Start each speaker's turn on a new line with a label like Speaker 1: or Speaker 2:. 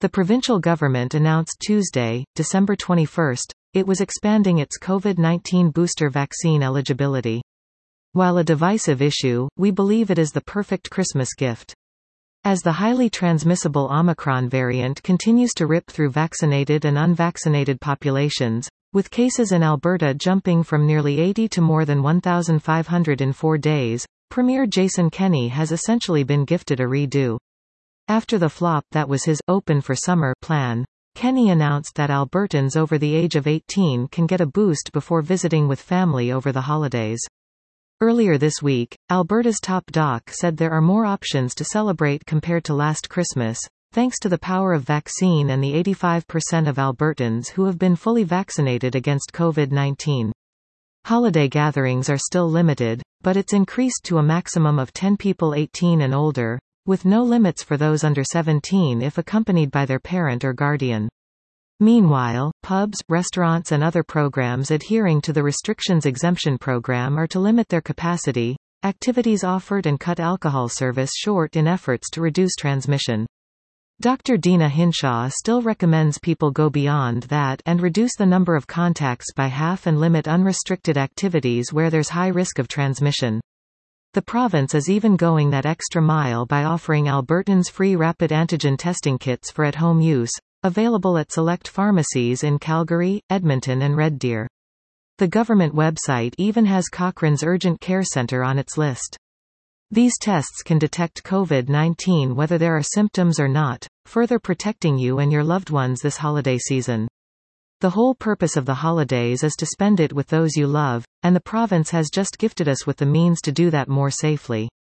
Speaker 1: The provincial government announced Tuesday, December 21, it was expanding its COVID-19 booster vaccine eligibility. While a divisive issue, we believe it is the perfect Christmas gift. As the highly transmissible Omicron variant continues to rip through vaccinated and unvaccinated populations, with cases in Alberta jumping from nearly 80 to more than 1,500 in 4 days, Premier Jason Kenney has essentially been gifted a redo. After the flop that was his "open for summer" plan, Kenney announced that Albertans over the age of 18 can get a boost before visiting with family over the holidays. Earlier this week, Alberta's top doc said there are more options to celebrate compared to last Christmas, thanks to the power of vaccine and the 85% of Albertans who have been fully vaccinated against COVID-19. Holiday gatherings are still limited, but it's increased to a maximum of 10 people 18 and older, with no limits for those under 17 if accompanied by their parent or guardian. Meanwhile, pubs, restaurants and other programs adhering to the restrictions exemption program are to limit their capacity, activities offered and cut alcohol service short in efforts to reduce transmission. Dr. Dina Hinshaw still recommends people go beyond that and reduce the number of contacts by half and limit unrestricted activities where there's high risk of transmission. The province is even going that extra mile by offering Albertans free rapid antigen testing kits for at-home use, available at select pharmacies in Calgary, Edmonton and Red Deer. The government website even has Cochrane's Urgent Care Centre on its list. These tests can detect COVID-19 whether there are symptoms or not, further protecting you and your loved ones this holiday season. The whole purpose of the holidays is to spend it with those you love, and the province has just gifted us with the means to do that more safely.